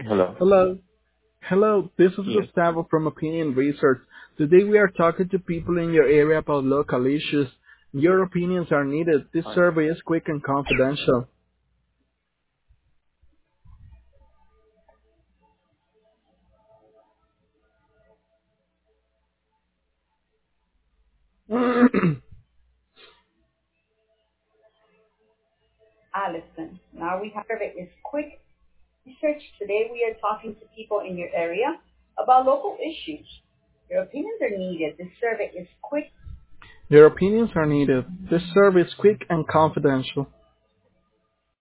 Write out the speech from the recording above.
Hello. Hello. Hello, this is Yes. Gustavo from Opinion Research. Today we are talking to people in your area about local issues. Your opinions are needed. This Hi. survey is quick and confidential. Allison. Now we have it is quick research. Today we are talking to people in your area about local issues. Your opinions are needed. This survey is quick. Your opinions are needed. This survey is quick and confidential.